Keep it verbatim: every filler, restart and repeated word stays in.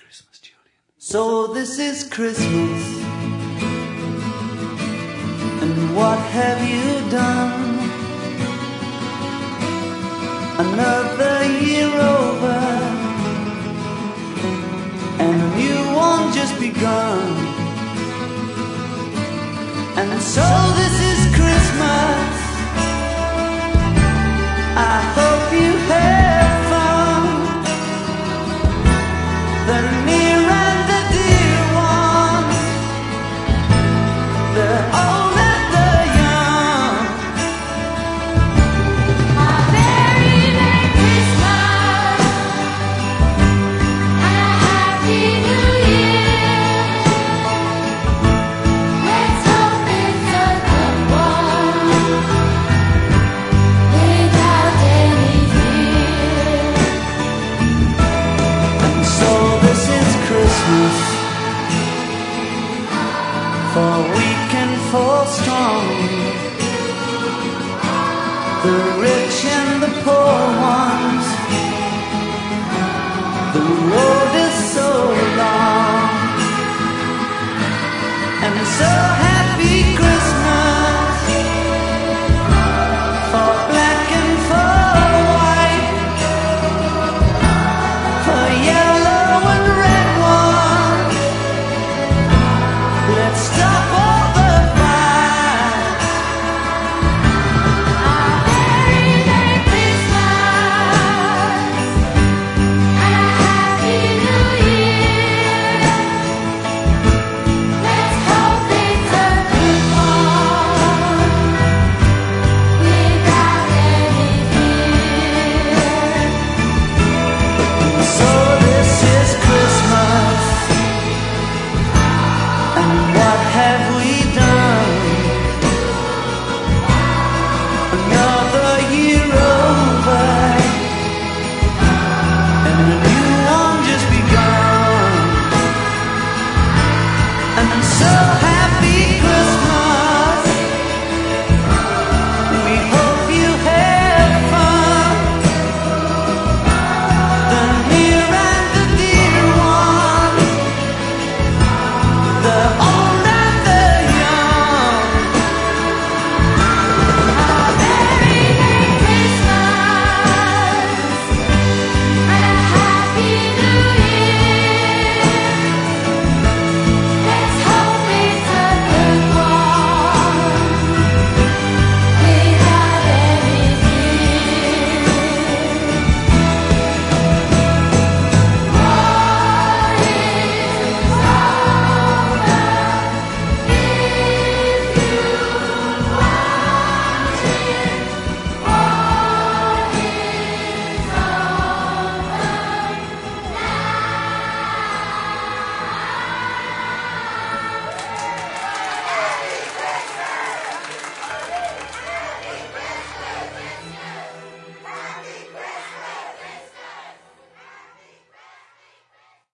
Christmas, Julian. So this is Christmas, and what have you done? Another year over, and a new one just begun. And so this is Christmas. I hope you have fun. The near and the dear ones, the old and the young. A very Merry Christmas and a Happy New Year. Let's hope it's a good one without any fear. And so this is Christmas.